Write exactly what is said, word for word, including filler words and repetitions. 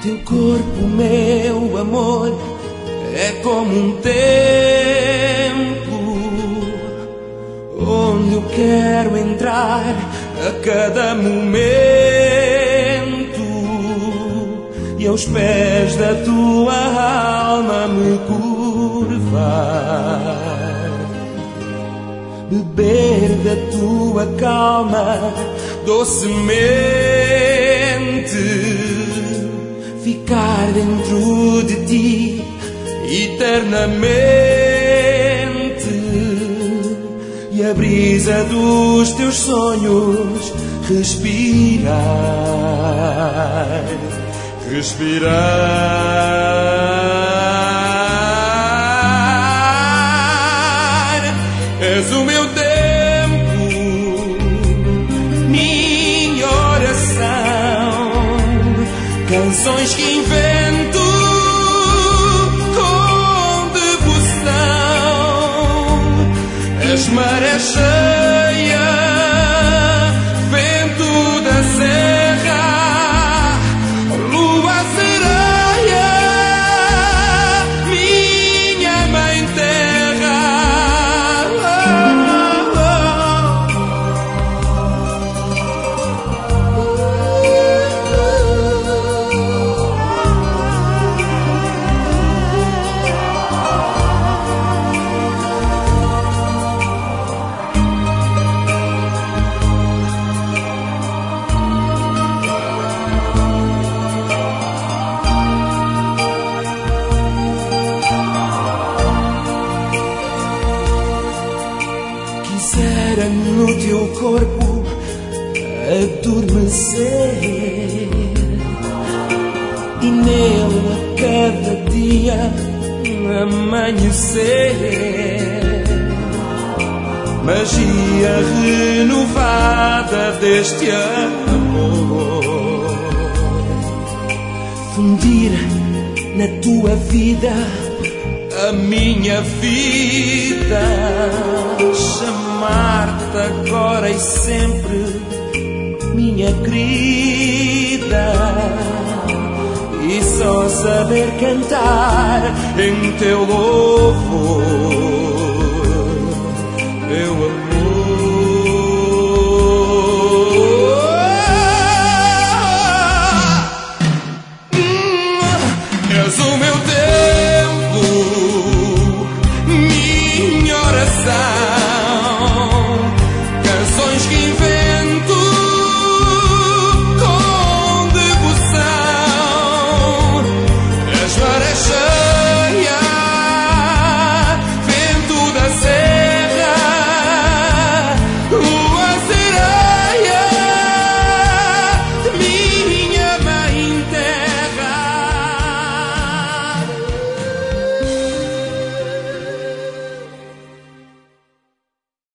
Teu corpo, meu amor, é como um templo onde eu quero entrar a cada momento e aos pés da tua alma me curvar, beber da tua calma docemente, ficar dentro de ti eternamente, e a brisa dos teus sonhos respirar, respirar. És o meu tempo, minha oração, canções que invento com devoção. As marés cheias, vento da serra, lua sereia, minha mãe terra. Quisera no teu corpo adormecer e nele a cada dia amanhecer, magia renovada deste amor, fundir na tua vida a minha vida, chamar-te agora e sempre, minha querida, e só saber cantar em teu louvor.